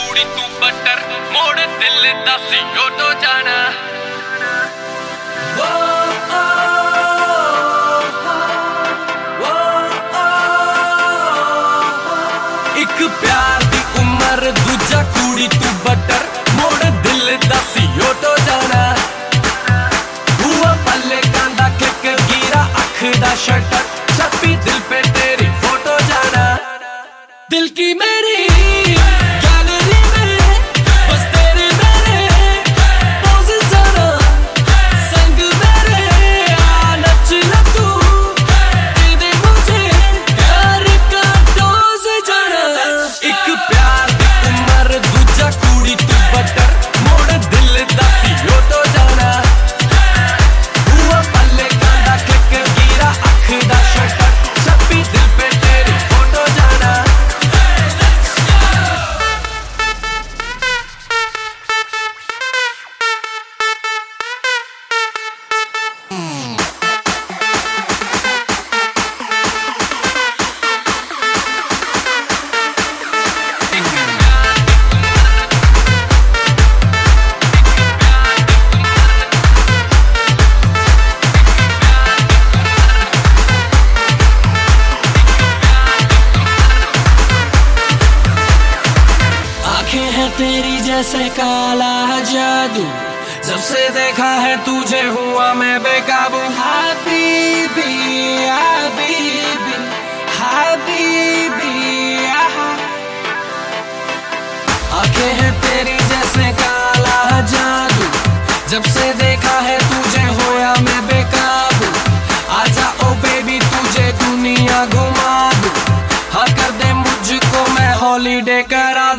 कुड़ी तू बटर मोड़ दिल दस तो जाना एक प्यार दी उम्र दूजा कुड़ी तू बटर मोड़ दिल दस तो जाना हुआ पल्ले कांदा क्लिक गिरा अख दा शटर छपी दिल पे तेरी फोटो जाना दिल की मेरी गैलरी में बस तेरे मेरे पोज जाना संग मेरे आ नच ले तू दे दे मुझे प्यार का डोज जाना एक प्यार दी उम्र दूजा कुड़ी तू बटर मोड़ दिल दस तो जाना हुआ पल्ले कांदा क्लिक गिरा अख दा शटर छपी दिल पे तेरी फोटो जाना तेरी जैसे काला जादू जब से देखा है तुझे हुआ मैं बेकाबू हबीबी हबीबी हबीबी आंखें हैं तेरी जैसे काला जादू जब से देखा है तुझे हुआ मैं बेकाबू आजा ओ बेबी तुझे दुनिया घुमा दूं हाँ कर दे मुझको मैं हॉलीडे करा